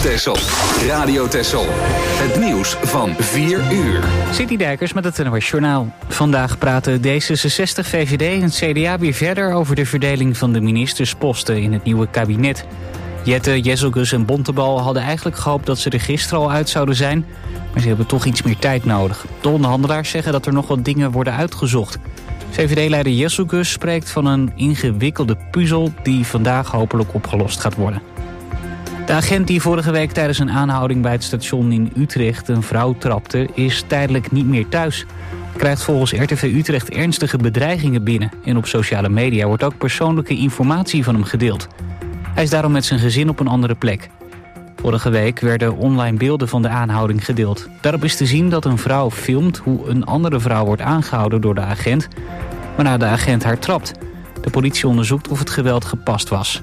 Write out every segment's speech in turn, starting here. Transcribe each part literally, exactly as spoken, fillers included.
Texel. Radio Texel. Het nieuws van vier uur. City Dijkers met het N O S Journaal. Vandaag praten D zesenzestig, V V D en C D A weer verder over de verdeling van de ministersposten in het nieuwe kabinet. Jette, Jesselgus en Bontebal hadden eigenlijk gehoopt dat ze er gisteren al uit zouden zijn, maar ze hebben toch iets meer tijd nodig. De onderhandelaars zeggen dat er nog wat dingen worden uitgezocht. V V D-leider Jesselgus spreekt van een ingewikkelde puzzel die vandaag hopelijk opgelost gaat worden. De agent die vorige week tijdens een aanhouding bij het station in Utrecht een vrouw trapte, is tijdelijk niet meer thuis. Hij krijgt volgens R T V Utrecht ernstige bedreigingen binnen en op sociale media wordt ook persoonlijke informatie van hem gedeeld. Hij is daarom met zijn gezin op een andere plek. Vorige week werden online beelden van de aanhouding gedeeld. Daarop is te zien dat een vrouw filmt hoe een andere vrouw wordt aangehouden door de agent, waarna de agent haar trapt. De politie onderzoekt of het geweld gepast was.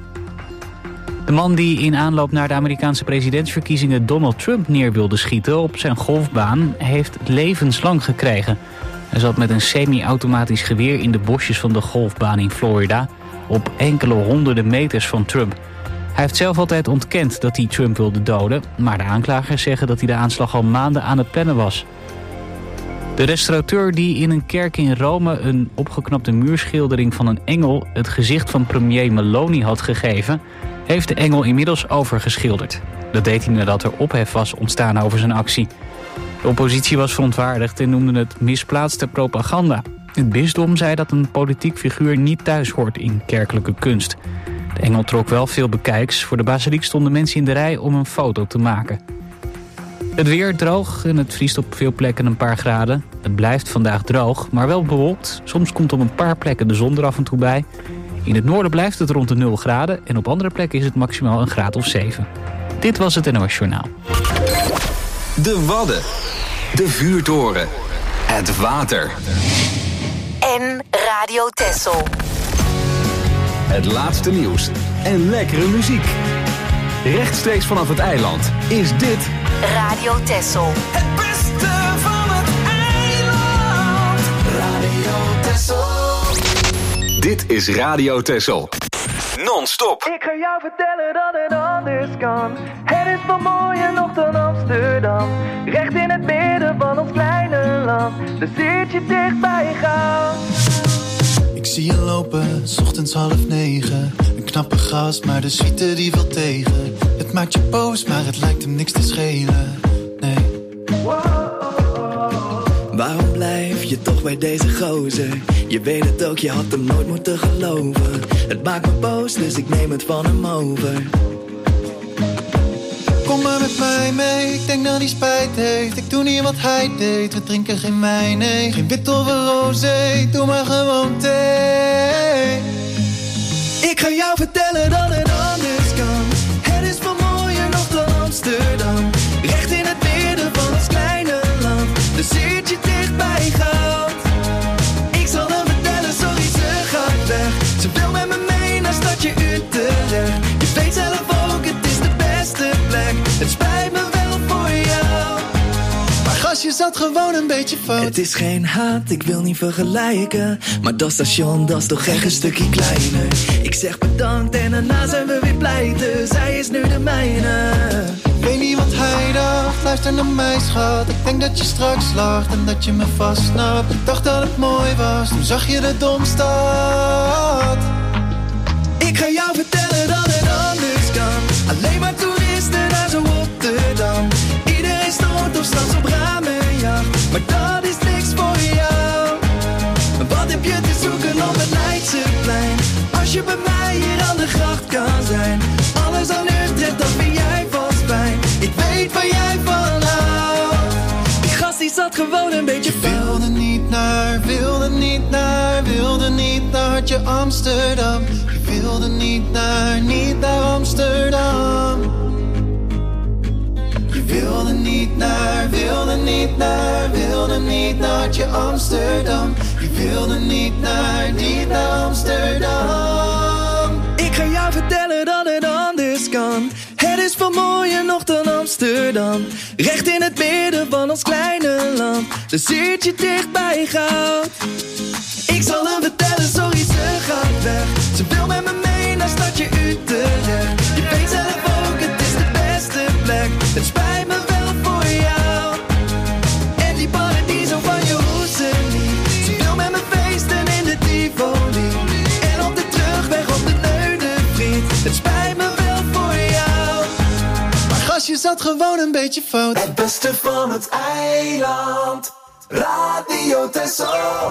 De man die in aanloop naar de Amerikaanse presidentsverkiezingen Donald Trump neer wilde schieten op zijn golfbaan heeft levenslang gekregen. Hij zat met een semi-automatisch geweer in de bosjes van de golfbaan in Florida op enkele honderden meters van Trump. Hij heeft zelf altijd ontkend dat hij Trump wilde doden, maar de aanklagers zeggen dat hij de aanslag al maanden aan het plannen was. De restaurateur die in een kerk in Rome een opgeknapte muurschildering van een engel het gezicht van premier Meloni had gegeven, heeft de engel inmiddels overgeschilderd. Dat deed hij nadat er ophef was ontstaan over zijn actie. De oppositie was verontwaardigd en noemde het misplaatste propaganda. Het bisdom zei dat een politiek figuur niet thuis hoort in kerkelijke kunst. De engel trok wel veel bekijks. Voor de basiliek stonden mensen in de rij om een foto te maken. Het weer droog en het vriest op veel plekken een paar graden. Het blijft vandaag droog, maar wel bewolkt. Soms komt op een paar plekken de zon er af en toe bij. In het noorden blijft het rond de nul graden en op andere plekken is het maximaal een graad of zeven. Dit was het N O S Journaal. De Wadden. De vuurtoren. Het water. En Radio Texel. Het laatste nieuws en lekkere muziek. Rechtstreeks vanaf het eiland is dit Radio Texel. Het beste van het eiland. Radio Texel. Dit is Radio Texel. Non-stop. Ik ga jou vertellen dat het anders kan. Het is veel mooier nog dan Amsterdam. Recht in het midden van ons kleine land. Daar zit je dicht bij je gaan. Ik zie je lopen, 's ochtends half negen. Een knappe gast, maar de suite die wil tegen. Het maakt je boos, maar het lijkt hem niks te schelen. Nee. Waarom blijf je toch bij deze gozer? Je weet het ook, je had hem nooit moeten geloven. Het maakt me boos, dus ik neem het van hem over. Kom maar met mij mee, ik denk dat hij spijt heeft. Ik doe niet wat hij deed, we drinken geen wijn, nee. Geen wit of een rosé, doe maar gewoon thee. Ik ga jou vertellen dat het anders kan. Het is veel mooier nog dan Amsterdam. Recht in het midden van ons kleine land. Dus zit je dicht bij goud. Ik zal hem vertellen, sorry ze gaat weg. Ze wil met me mee naar stadje Utrecht. Je weet zelf ook, het is de beste plek. Het spijt me wel voor jou. Maar gastje zat gewoon een beetje fout. Het is geen haat, ik wil niet vergelijken. Maar dat station, dat is toch echt een stukje kleiner. Ik zeg bedankt en daarna zijn we weer pleiten. Zij is nu de mijne. Ik weet niet wat hij dacht, luister naar mij schat. Ik denk dat je straks lacht en dat je me vastsnapt. Ik dacht dat het mooi was, toen zag je de domstad. Ik ga jou vertellen dat het anders kan. Alleen maar toeristen naar zo Rotterdam. Iedereen stoort of straks op ramenjacht. Maar dat is niks voor jou. Wat heb je te zoeken op het Leidseplein? Als je bij mij hier aan de gracht kan zijn. Alles aan Utrecht, dat vind jij vast fijn. Ik weet waar jij van houdt. Die gast die zat gewoon een beetje fout. Wilde niet naar, wilde niet naar, wilde niet naar hartje Amsterdam. Je wilde niet naar, niet naar Amsterdam. Je wilde niet naar, wilde niet naar, wilde niet naar hartje Amsterdam. Je wilde niet naar, niet naar Amsterdam. Ik ga jou vertellen dat het anders kan. Het is veel mooier nog dan Amsterdam. Recht in het midden van ons kleine land. Dus zit je dicht bij goud. Ik zal hem vertellen, sorry ze gaat weg. Ze wil met me mee naar stadje Utrecht. Je weet zelf ook, het is de beste plek. Het spijt me wel voor jou. En die paradiso van je hoesten niet. Ze wil met me feesten in de Tivoli. En op de terugweg op de Neudenvliet. Het spijt me wel voor jou. Maar gastje zat gewoon een beetje fout. Het beste van het eiland. Radio Texel.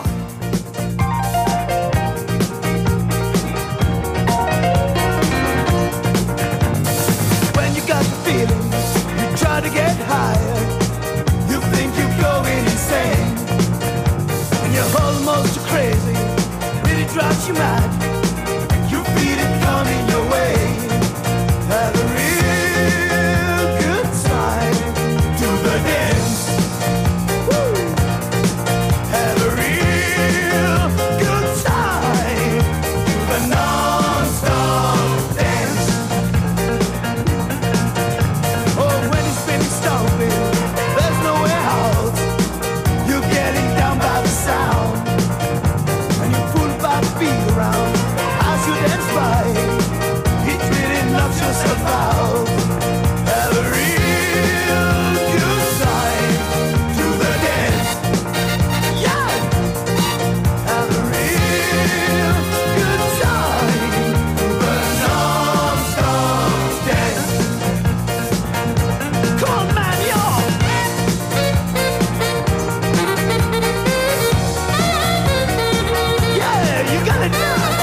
When you got the feeling, you try to get higher. You think you're going insane. And you're almost crazy, really drives you mad. You feel it coming your way. Have a real good time to the dance. Woo! Have a real good time to the non-stop dance. Oh, when it's been stomping, there's nowhere out. You're getting down by the sound, and you're pulled by the beat around. As you dance by, it really knocks yourself out. Have a real good time to the dance. Yeah! Have a real good time to the non-stop dance. Come on, man, y'all! Yeah, you gotta dance!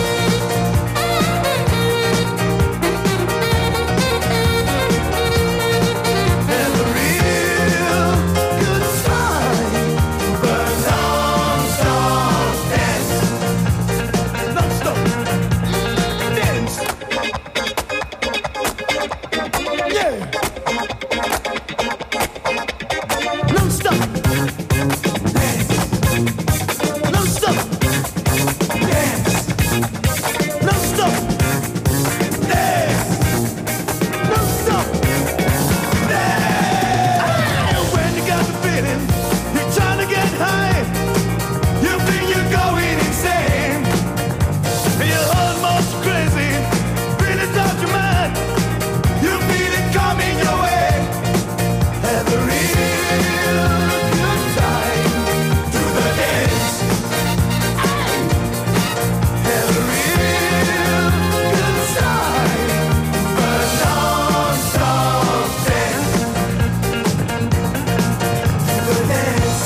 Have a real good time to the non-stop dance. Non-stop dance. Yeah. Non-stop dance. Non-stop dance. Non-stop dance. Non-stop dance. When you got the feeling, you're trying to get high. You think you're going insane. You're almost crazy, really out your mind. You feel it coming your way. Have a real good time to the dance. Have a real good time, but non-stop dance. To the dance.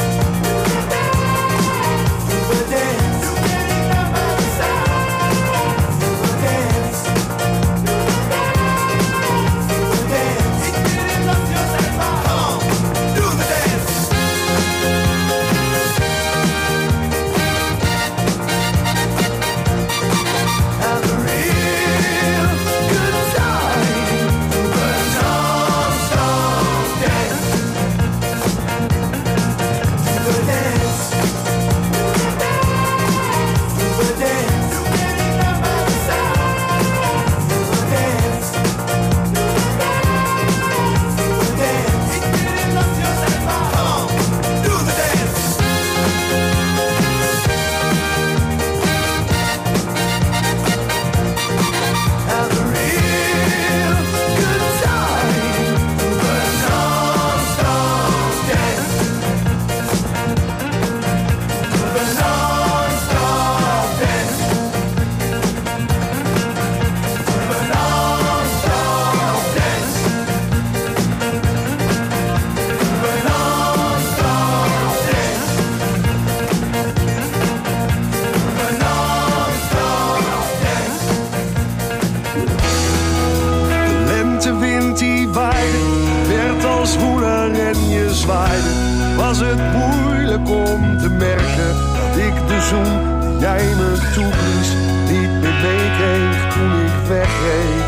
To the dance. You're getting down by the sound. To the dance. To the dance. It really knocks yourself out. Come on, do the dance. Have a real good time to the non-stop dance. To the dance. To the dance. You're getting down by the sound. To the dance. To the dance. It really knocks yourself out. Come on, do the dance. Have a real good time to the non-stop dance. To the non-stop dance. To the non-stop dance. To the non-stop dance. To the non-stop dance. De lentewind die waaide, werd als woeler en je zwaaide. Was het moeilijk om te merken dat ik de zoen die jij me toeblies niet meer meekreeg toen ik wegreed.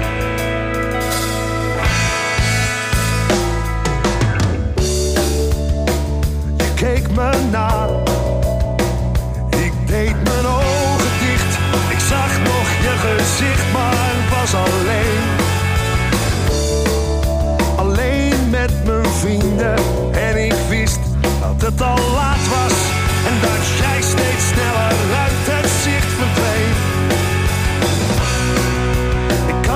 Je keek me na, ik deed mijn ogen dicht. Ik zag nog je gezicht, maar was alleen. Alleen met mijn vrienden en ik wist dat het al laat was en dat jij steeds sneller uit het zicht verdween. Ik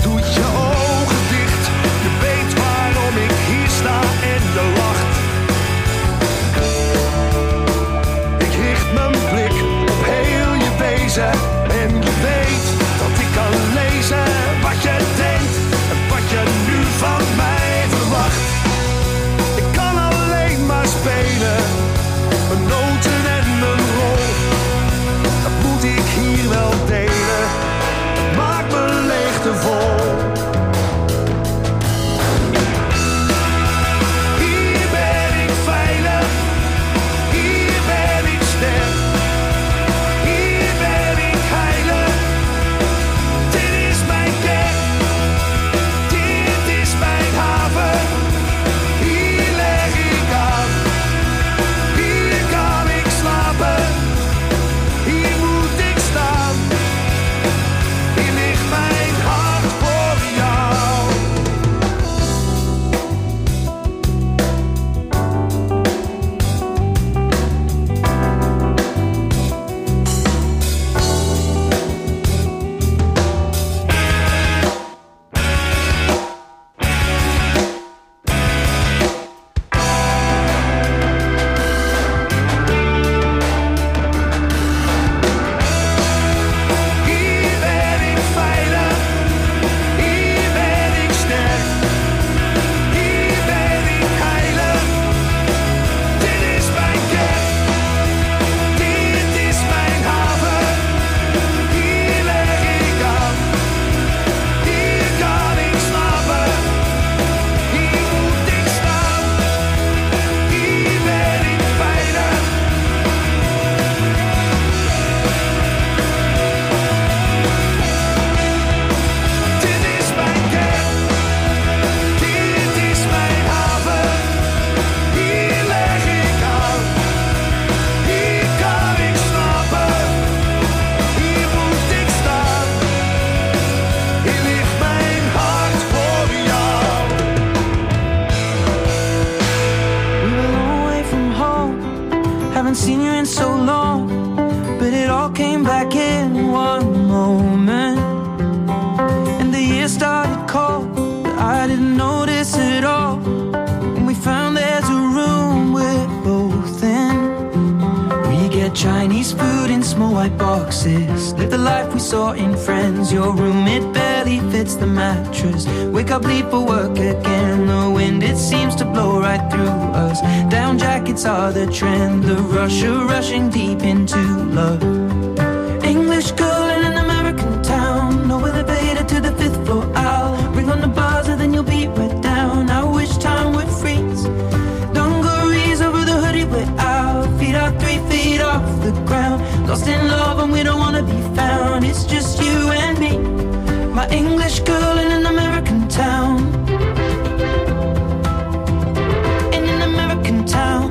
doet je ogen dicht. Je weet waarom ik hier sta en je lacht. Ik richt mijn blik op heel je wezen. En je weet dat ik kan lezen wat je denkt en wat je nu van mij verwacht. Ik kan alleen maar spelen, mijn noten en mijn rol. Dat moet ik hier wel delen, het maakt mijn leegte vol. Hier ben ik veilig, hier ben ik sterk. Hier ben ik heilig, dit is mijn kerk. Dit is mijn haven, hier leg ik aan. Hier kan ik slapen, hier moet ik staan. Hier ligt mijn hart voor jou. Hier ben ik veilig, hier ben ik sterk. Hier ben ik heilig, dit is mijn kerk. Dit is mijn haven, hier leg ik aan. Hier kan ik slapen, hier moet ik staan. Hier ben ik veilig. Dit is mijn kerk, dit is mijn haven, hier leg ik aan. Hier kan ik slapen, hier moet ik staan. Hier ligt mijn hart voor jou. We were a long way from home, haven't seen you in so long, but it all came back in one moment. And the year started cold, but I didn't notice it all. And we found there's a room we're both in. We get Chinese food in small white boxes, live the life we saw in Friends. Your room, it barely fits the mattress. Wake up, leave for work again. The wind, it seems to blow right through us. Down jackets are the trend, the rush of rushing deep into love. English girl in an American town, no elevator to the fifth floor. I'll ring on the buzzer, then you'll be right down. I wish time would freeze. Dungarees over the hoodie, we're out. Feet are three feet off the ground. Lost in love and we don't wanna be found. It's just you and me, my English girl in an American town. In an American town.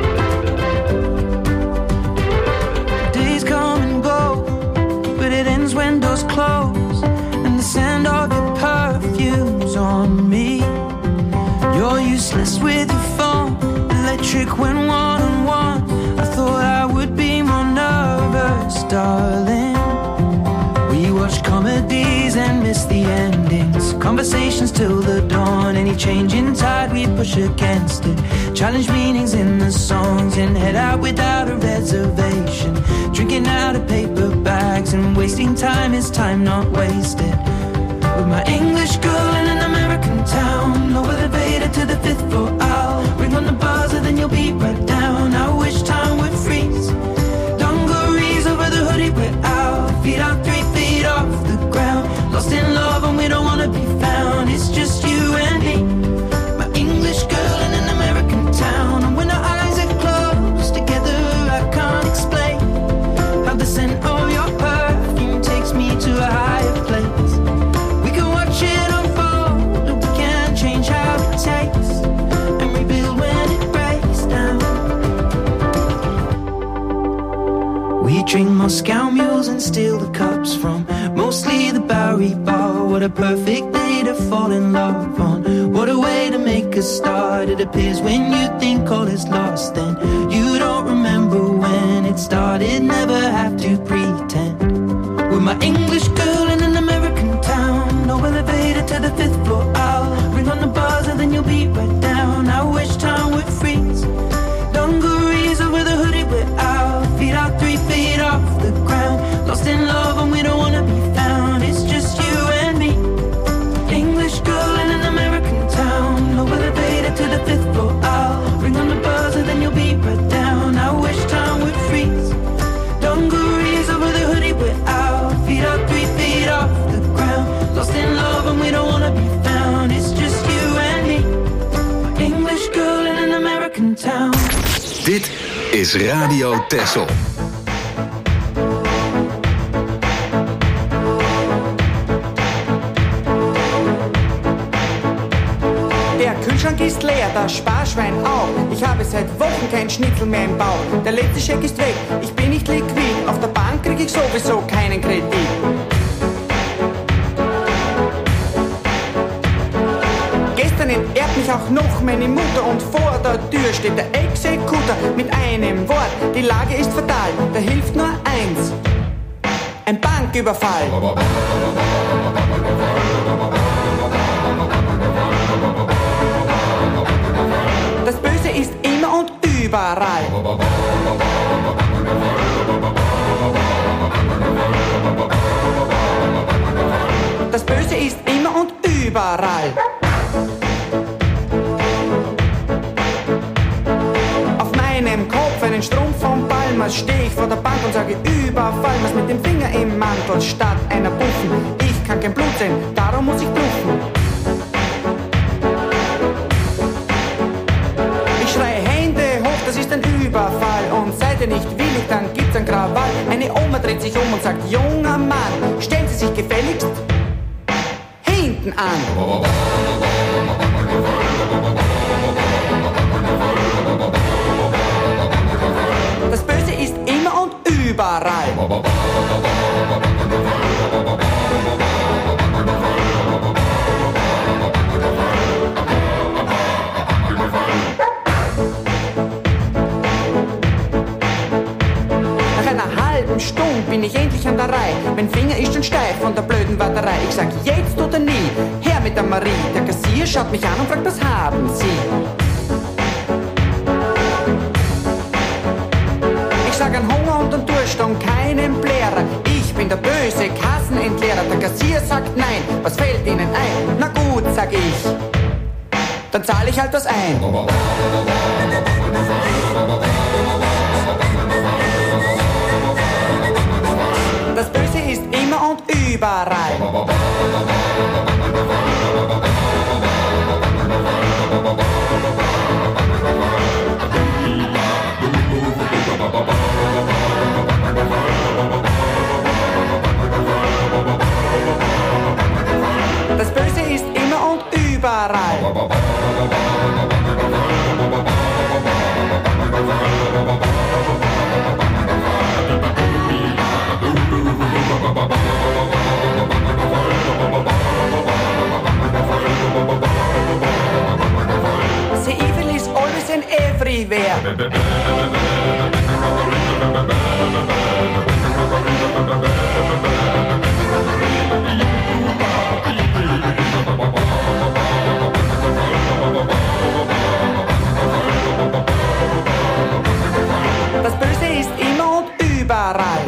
Days come and go, but it ends when doors close. And the scent of your perfume's on me. You're useless with your phone, electric when one on one. I thought I would be more nervous, darling. We watch comedies and miss the endings. Conversations till the dawn. Any change in tide, we push against it. Challenge meanings in the songs and head out without a reservation. Drinking out of paper bags and wasting time is time not wasted. With my English girl in an American town, no elevator to the fifth floor. I'll ring on the buzzer, then you'll be right down. I wish time would freeze. Dungarees over the hoodie, we're out. Feet out three feet off the ground. Lost in love and we don't wanna be found. It's just you and me, my English girl in an American town. And when our eyes are closed together, I can't explain how the scent of your perfume takes me to a higher place. We can watch it unfold, but we can't change how it tastes and rebuild when it breaks down. We drink Moscow mules and steal the cups from mostly the Bowery Bar. What a perfect day to fall in love on. What a way to make a start. It appears when you think all is lost, then you don't remember when it started. Never have to pretend. With my English girl in an American town, no elevator the fifth floor. I'll ring on the buzzer, then you'll be right down. I wish time would freeze. Dungarees over the hoodie, we're out. Feet out three feet off the ground. Lost in love and we don't wanna be found. It's just you and me. English girl in an American town. No elevator to the fifth floor. I'll ring on the buzzer, then you'll be right down. I wish time would freeze. Dungarees over the hoodie, we're out. Feet out three feet off the ground. Lost in love and we don't wanna be found. It's just you and me. English girl in an American town. Dit is Radio Texel. Der Kühlschrank ist leer, das Sparschwein auch. Ich habe seit Wochen kein Schnitzel mehr im Bauch. Der letzte Scheck ist weg, ich bin nicht liquid. Auf der Bank krieg ich sowieso keinen Kredit. Gestern entehrt mich auch noch meine Mutter und vor der Tür steht der Exekutor mit einem Wort. Die Lage ist fatal, da hilft nur eins: ein Banküberfall. Das Böse ist immer und überall. Das Böse ist immer und überall. Auf meinem Kopf einen Strumpf vom Palmas, steh ich vor der Bank und sage Überfall. Was mit dem Finger im Mantel statt einer Buffen. Ich kann kein Blut sehen, darum muss ich bluffen. Ich schreie Hände hoch, das ist ein Überfall. Und seid ihr nicht willig, dann gibt's ein Krawall. Eine Oma dreht sich um und sagt, junger Mann, stellen Sie sich gefälligst hinten an. Das Böse ist immer und überall. Nach einer halben Stunde bin ich endlich an der Reihe. Mein Finger ist schon steif von der blöden Warterei. Ich sag jetzt oder nie, her mit der Marie. Der Kassier schaut mich an und fragt, was haben Sie? Ich sag an Hunger und an Durst und keinen Blärer. Ich bin der böse Kassenentleerer. Der Kassier sagt nein, was fällt Ihnen ein? Na gut, sag ich, dann zahle ich halt was ein. Das Böse ist immer und überall. Das Böse ist immer und überall. The evil is always and everywhere. Das Böse ist immer und überall.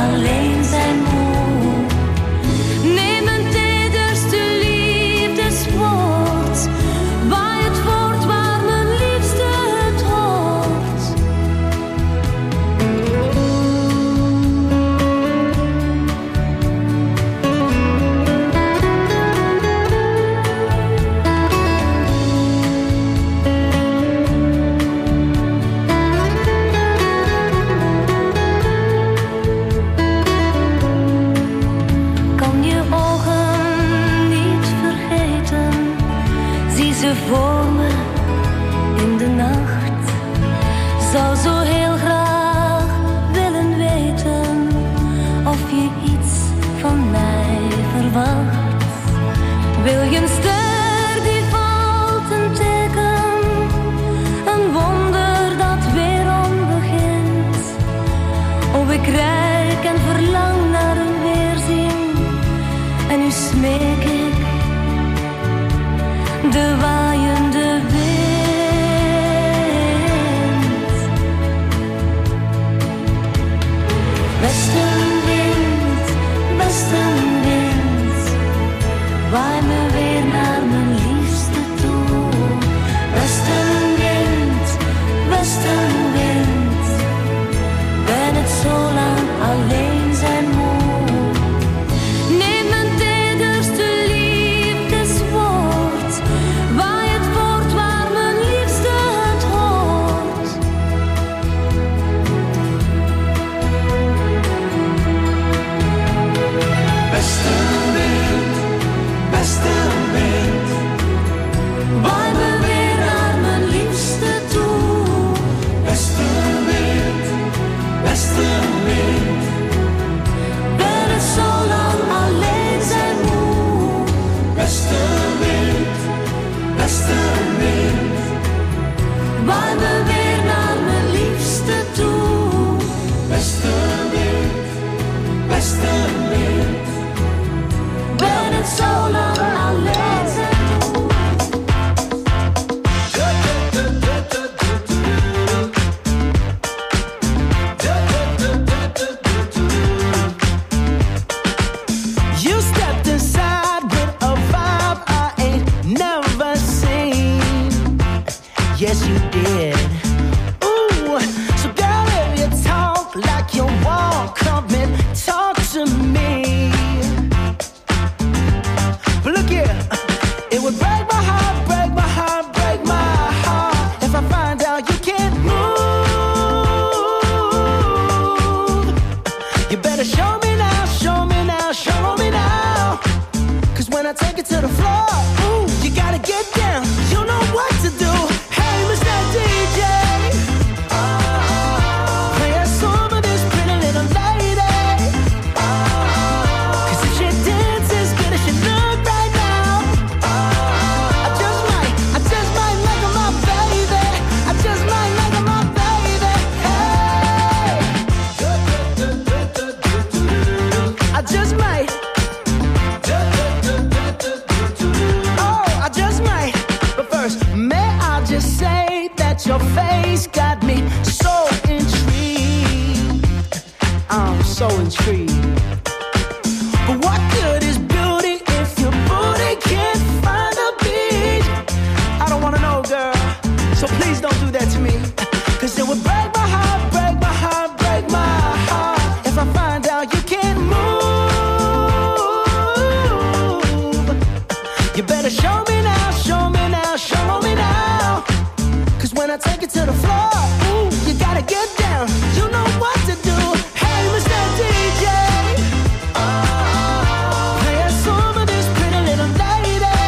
alleen zijn moe. Neem een tederste liefdeswoord, waai het voort waar mijn liefste het hoort. Kan je ogen niet vergeten, zie ze voor me in de nacht. Zou zo heel graag willen weten of je iets van mij verwacht. Wil je een ster die valt, een teken, een wonder dat weerom begint. Oh, ik rijk en verlang naar een weerzien, en nu smeek ik de waaiende wind. Westenwind, westenwind, waai me weer naar mijn liefste toe. Westenwind, westenwind, ben het zo lang alleen zijn moe. Neem een tederste liefdeswoord, waai het voort waar mijn liefste het hoort. Westenwind, westenwind, Waai me weer naar mijn liefste toe. westenwind, westenwind, Ben het zo lang alleen zijn moe. westenwind, westenwind, Waai me weer naar mijn liefste toe. westenwind, westenwind. Ben het zo lang alleen zijn moe. You stepped inside with a vibe I ain't never seen. Yes, you did. Ooh, so girl, if you talk like you walk, come and talk to me. But look here, it would break my heart, break my heart, break my heart if I find out you can't move. You better show me now, show me now, show me now. Cause when I take it to the floor, ooh, you gotta get down, you know what to do. Hey, Mister D J, play a song of this pretty little lady. Cause if she dances as good as she look right now, I just might, I just might like her my baby. I just might like her my baby. Hey, I just might. Oh, I just might. But first, may I just say that your face got me so intrigued. I'm so intrigued. But what good is beauty if your booty can't find a beat? I don't wanna know, girl, so please don't do that to me. Cause it would break my heart, break my heart, break my heart if I find out you can't move. You better show me now, show me now, show me now. Cause when I take it to the floor, ooh, you gotta get down, you know what to do. Hey, Mister D J, play a song of this pretty little lady.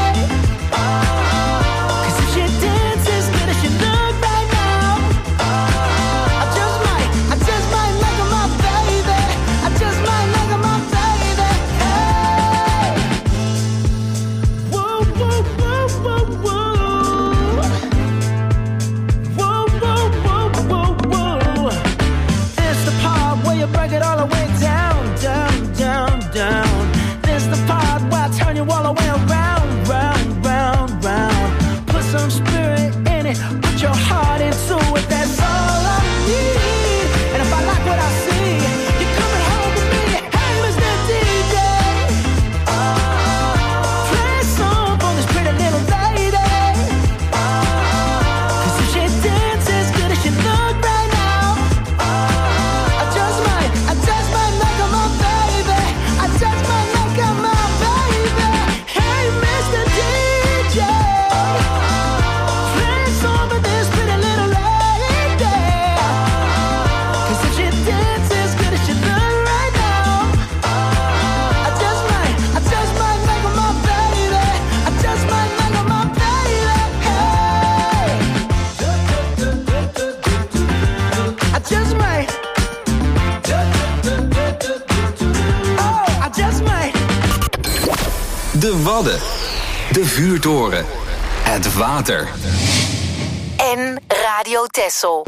Cause if she dances as good as she look right now, I just might, I just might like her my baby. I just might like her my baby. Hey, whoa, whoa, whoa, whoa, whoa. Whoa, whoa, whoa, whoa, whoa. It's the party. De Wadden. De vuurtoren. Het water. En Radio Texel.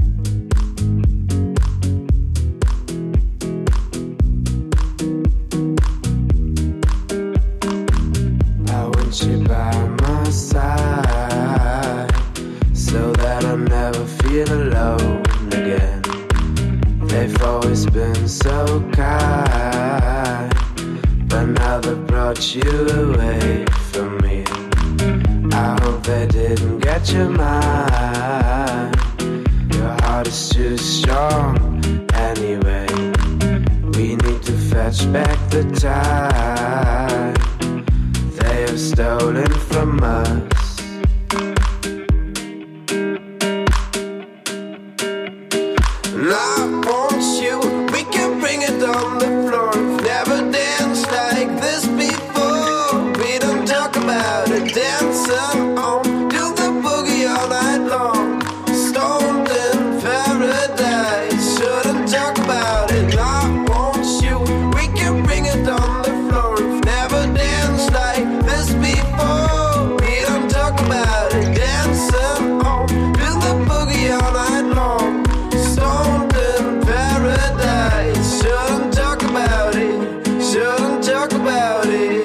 I want you by my side, so that I never feel alone again. They've always been so kind, but now they brought you away from me. I hope they didn't get your mind. Your heart is too strong anyway. We need to fetch back the time they have stolen from us. And I want you, we can bring it on the floor. Never danced like this before. We don't talk about it, dancing on, do the boogie all night long. Stoned in paradise, shouldn't talk about it. I want you, we can bring it on the floor. Never danced like this before. We don't talk about it, dancing on, do the boogie all night long. Stoned in paradise, shouldn't talk about it, shouldn't talk about it.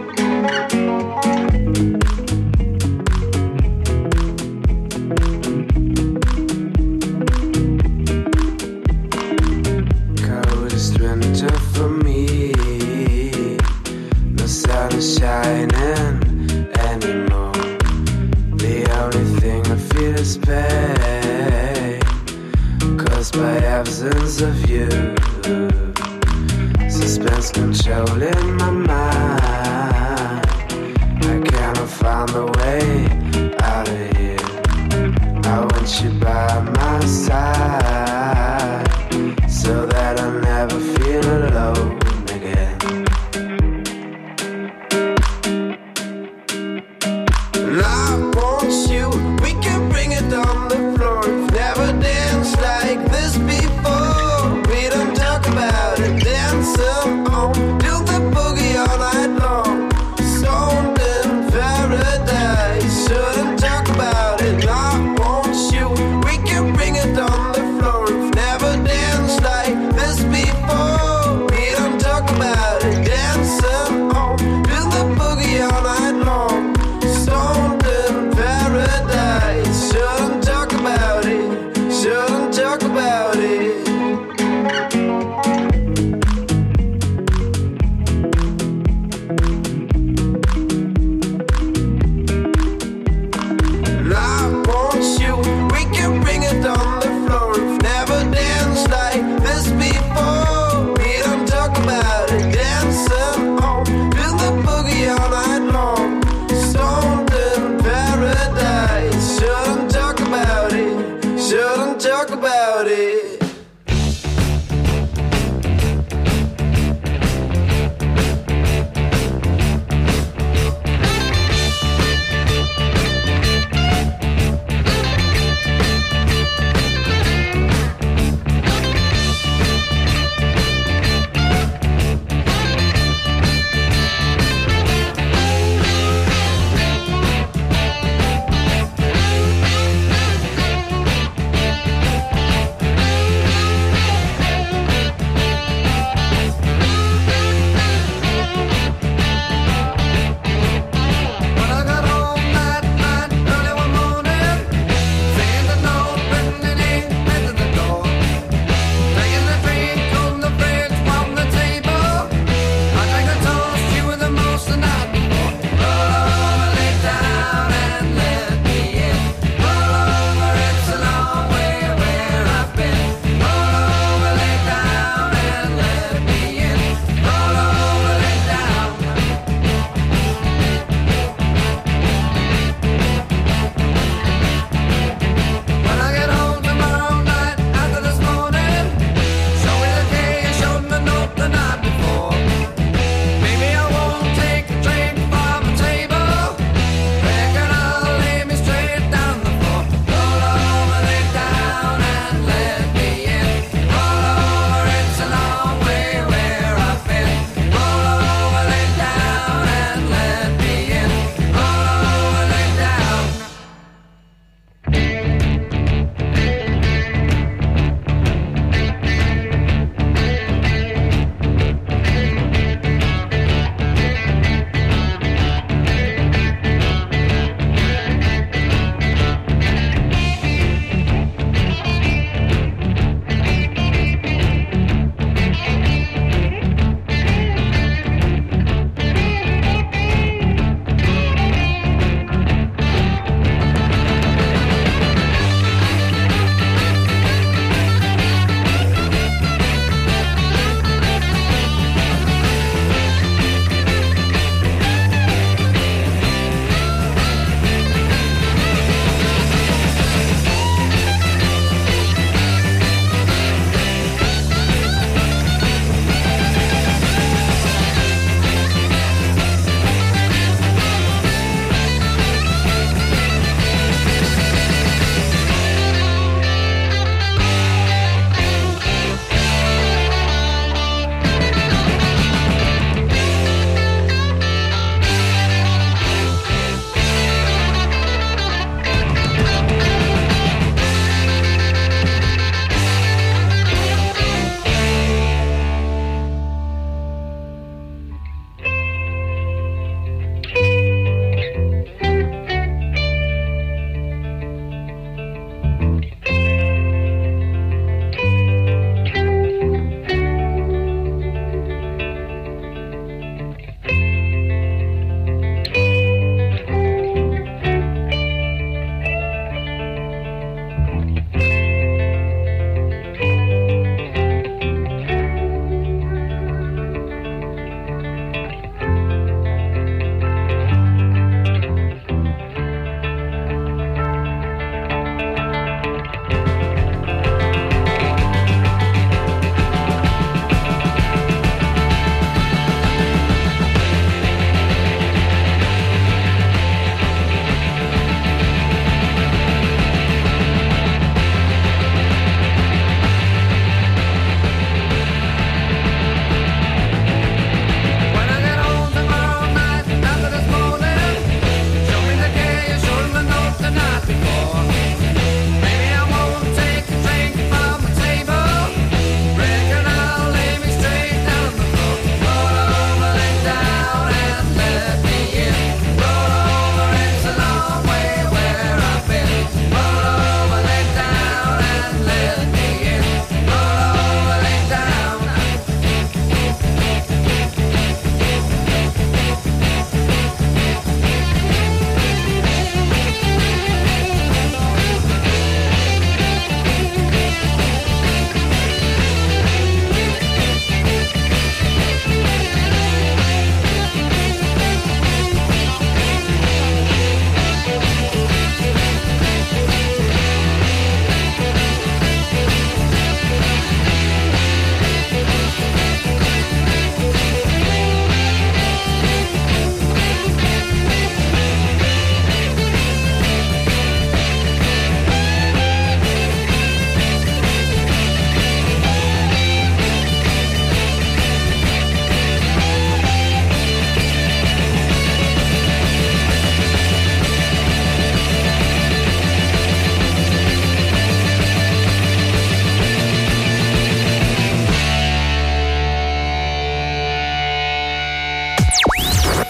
Coldest winter for me, no sun is shining anymore. The only thing I feel is pain, caused by absence of you. Suspense controlling my mind. I cannot find a way out of here. I want you by my side, so that I never feel alone again. And I want you, we can bring it on the floor. Never danced like this before. We don't talk about it, dancing on, do the boogie all night long. Stoned in paradise, shouldn't talk about it. I want you, we can bring it on the floor. Never danced like this before.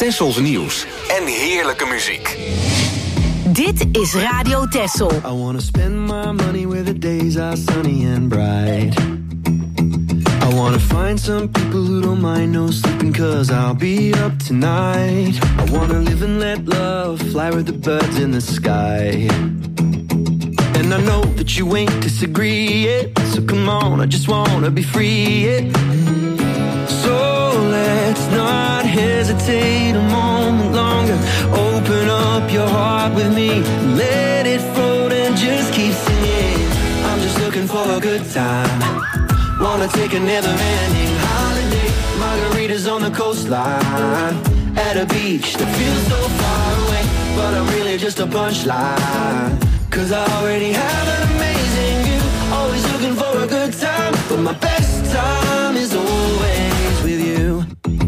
Tessels nieuws en heerlijke muziek. Dit is Radio Tessel. I wanna spend my money where the days are sunny and bright. I wanna find some people who don't mind no sleeping, cause I'll be up tonight. I wanna live and let love fly with the birds in the sky. And I know that you ain't disagree it, so come on, I just wanna be free it. So let's not hesitate a moment longer. Open up your heart with me, let it float and just keep singing. I'm just looking for a good time. Wanna take a never-ending holiday. Margaritas on the coastline, at a beach that feels so far away. But I'm really just a punchline, cause I already have an amazing view. Always looking for a good time, but my best time is always with you.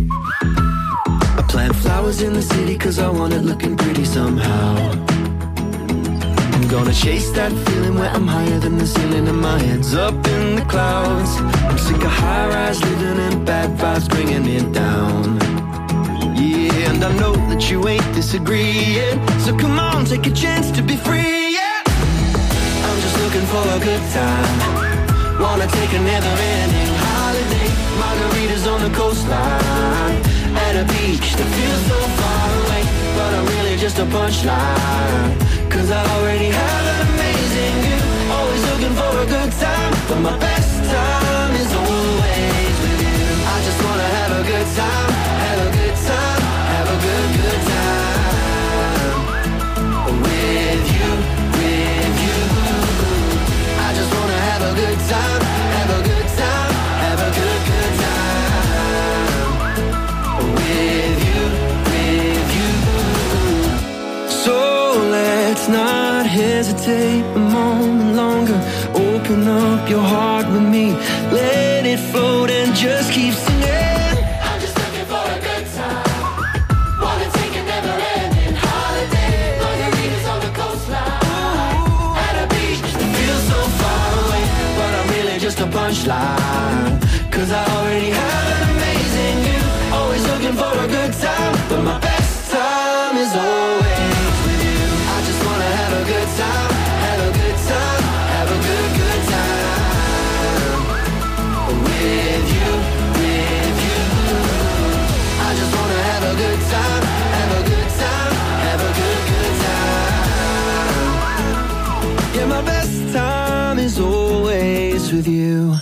I plant flowers in the city cause I want it looking pretty somehow. I'm gonna chase that feeling where I'm higher than the ceiling and my head's up in the clouds. I'm sick of high-rise living and bad vibes bringing it down. Yeah, and I know that you ain't disagreeing, so come on, take a chance to be free, yeah. I'm just looking for a good time. Wanna take a never-ending holiday. Margaritas on the coastline, at a beach that feels so far away. But I'm really just a punchline, cause I already have an amazing view. Always looking for a good time, but my best time is always with you. I just wanna have a good time, have a good time, have a good, good time. With you, with you. I just wanna have a good time, have a good time, have a good, good time. With you, with you. So let's not hesitate a moment longer. Open up your heart with me, let it float and just keep singing. I'm just looking for a good time. Wanna take a never-ending holiday. Margaritas on the coastline, at a beach that feels so far away. But I'm really just a punchline, cause I already have an amazing view. Always looking for a good time, but my best time is always with you. I just wanna have a good time, have a good time, have a good, good time. With you, with you. I just wanna have a good time, have a good time, have a good, good time. Yeah, my best time is always with you.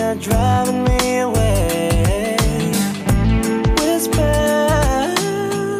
driving me away. Whisper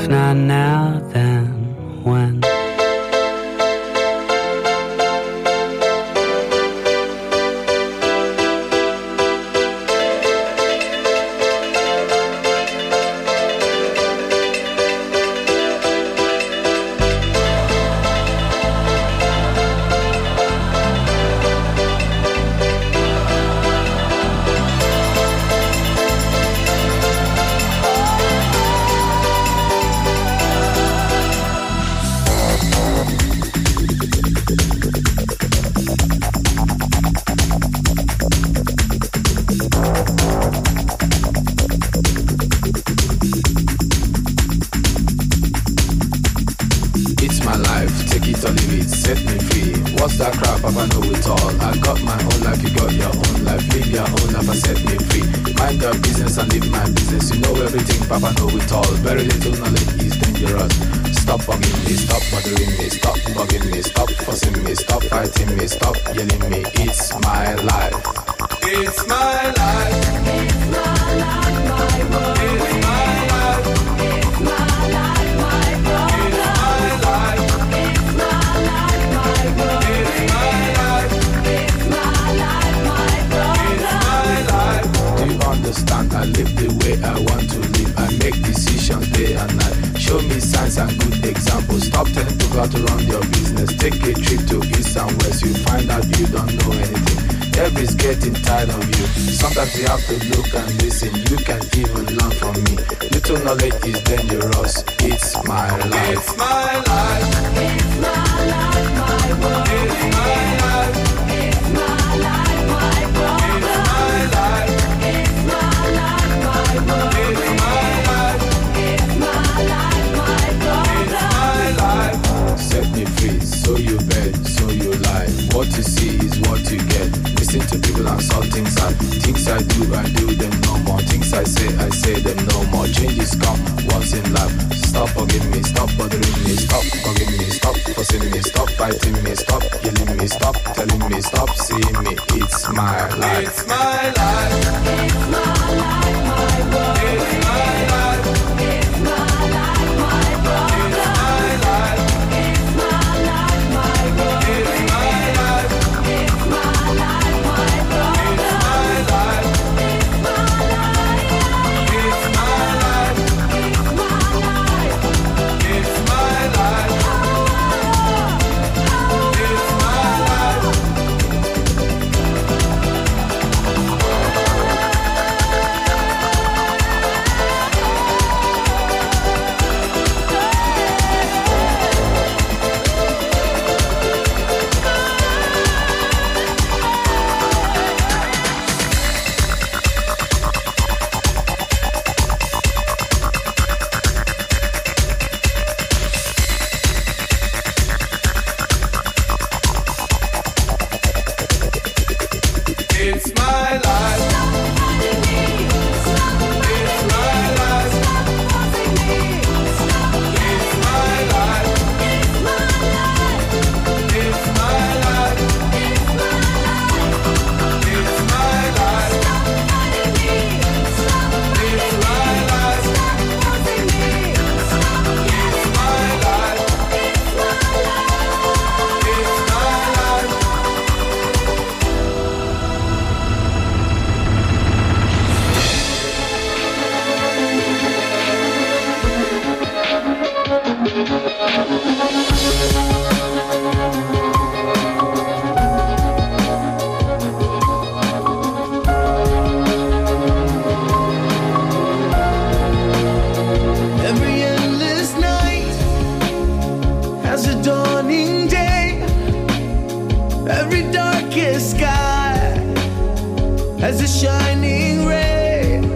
if not now, then when?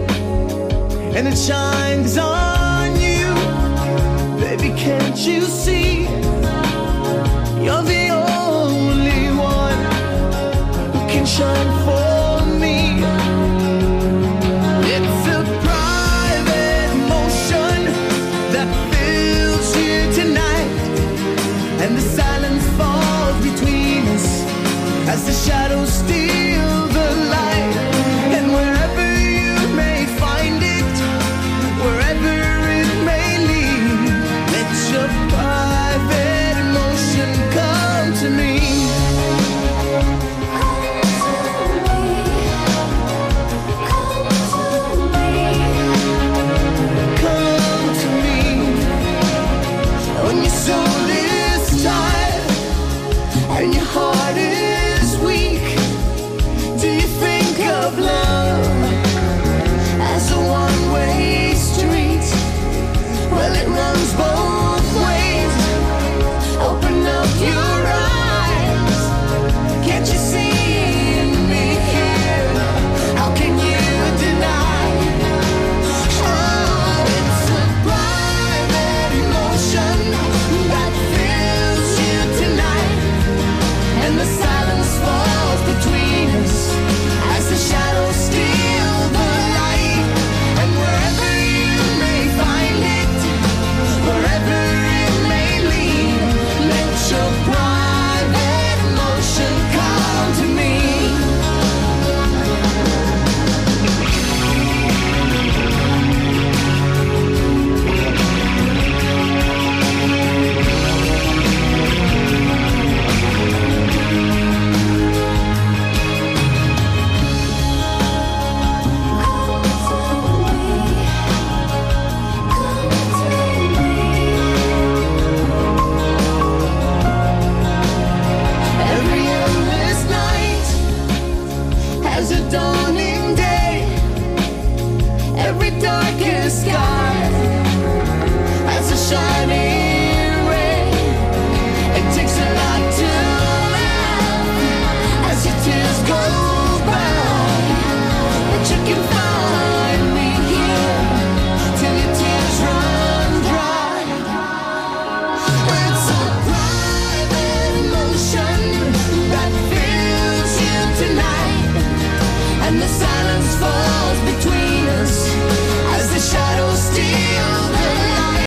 And it shines on you, baby, can't you see?